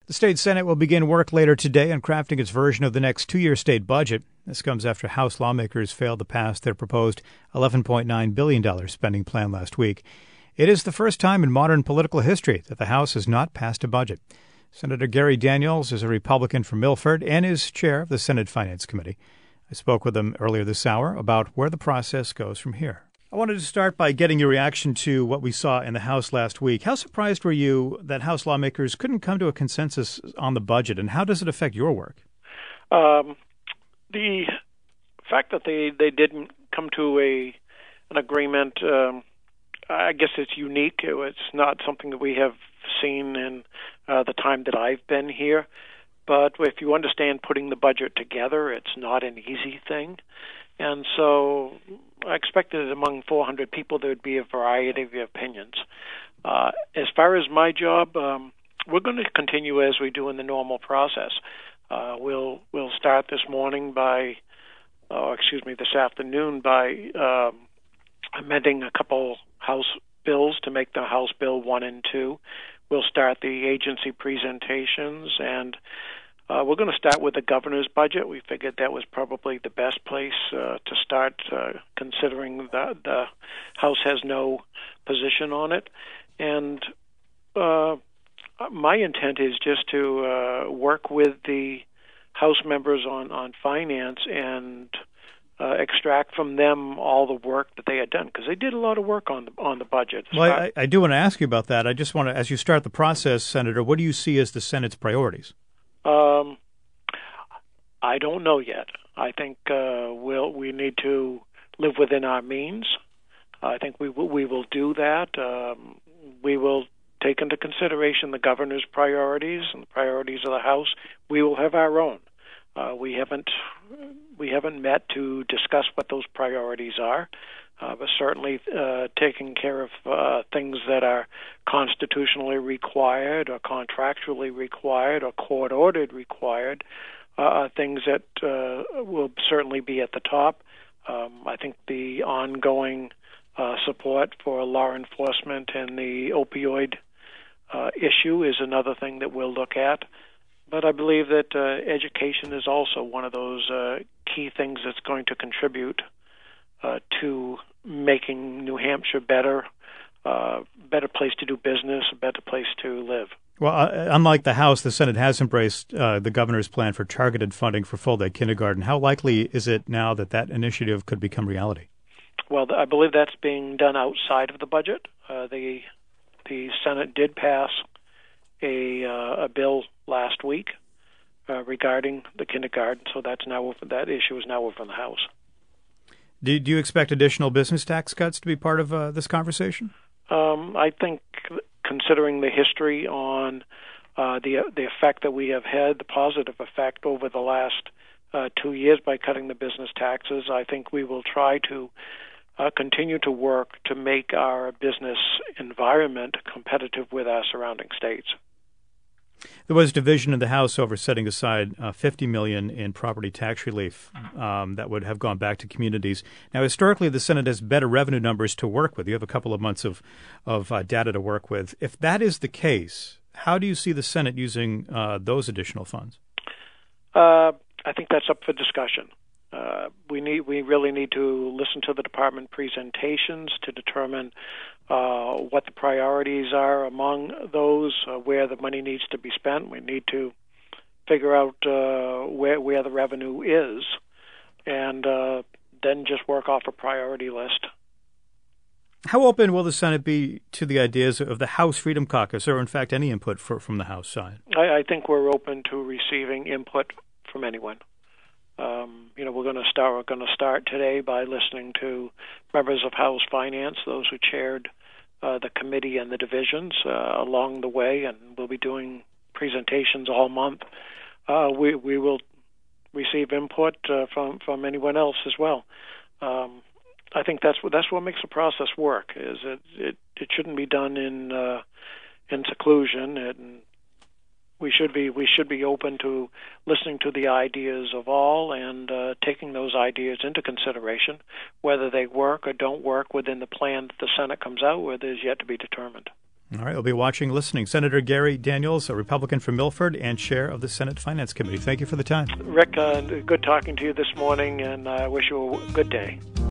The state Senate will begin work later today on crafting its version of the next two-year state budget. This comes after House lawmakers failed to pass their proposed $11.9 billion spending plan last week. It is the first time in modern political history that the House has not passed a budget. Senator Gary Daniels is a Republican from Milford and is chair of the Senate Finance Committee. I spoke with him earlier this hour about where the process goes from here. I wanted to start by getting your reaction to what we saw in the House last week. How surprised were you that House lawmakers couldn't come to a consensus on the budget, and how does it affect your work? The fact that they didn't come to an agreement, I guess it's unique. It's not something that we have seen in the time that I've been here. But if you understand putting the budget together, it's not an easy thing. And so I expected that among 400 people there would be a variety of opinions. As far as my job, we're going to continue as we do in the normal process. We'll start this afternoon by amending a couple House bills to make the House Bill 1 and 2. We'll start the agency presentations, and we're going to start with the governor's budget. We figured that was probably the best place to start, considering that the House has no position on it. And my intent is just to work with the House members on finance and extract from them all the work that they had done, because they did a lot of work on the budget. Well, I do want to ask you about that. I just want to, as you start the process, Senator, what do you see as the Senate's priorities? I don't know yet. I think we need to live within our means. I think we will do that. We will take into consideration the governor's priorities and the priorities of the House. We will have our own. We haven't met to discuss what those priorities are, but certainly taking care of things that are constitutionally required or contractually required or court-ordered required are things that will certainly be at the top. I think the ongoing support for law enforcement and the opioid issue is another thing that we'll look at. But I believe that education is also one of those key things that's going to contribute to making New Hampshire better place to do business, a better place to live. Well, unlike the House, the Senate has embraced the governor's plan for targeted funding for full-day kindergarten. How likely is it now that initiative could become reality? Well, I believe that's being done outside of the budget. The Senate did pass a bill last week regarding the kindergarten, so that issue is now over in the House. Do you expect additional business tax cuts to be part of this conversation? I think, considering the history on the effect that we have had, the positive effect over the last 2 years by cutting the business taxes, I think we will try to continue to work to make our business environment competitive with our surrounding states. There was division in the House over setting aside $50 million in property tax relief that would have gone back to communities. Now, historically, the Senate has better revenue numbers to work with. You have a couple of months of data to work with. If that is the case, how do you see the Senate using those additional funds? I think that's up for discussion. We really need to listen to the department presentations to determine what the priorities are among those, where the money needs to be spent. We need to figure out where the revenue is, and then just work off a priority list. How open will the Senate be to the ideas of the House Freedom Caucus, or in fact any input from the House side? I think we're open to receiving input from anyone. We're going to start today by listening to members of House Finance, those who chaired the committee and the divisions along the way, and we'll be doing presentations all month. We will receive input from anyone else as well. I think that's what makes the process work. Is it shouldn't be done in seclusion, and we should be open to listening to the ideas of all and taking those ideas into consideration. Whether they work or don't work within the plan that the Senate comes out with is yet to be determined. All right, we'll be watching, listening. Senator Gary Daniels, a Republican from Milford and chair of the Senate Finance Committee. Thank you for the time. Rick, good talking to you this morning, and I wish you a good day.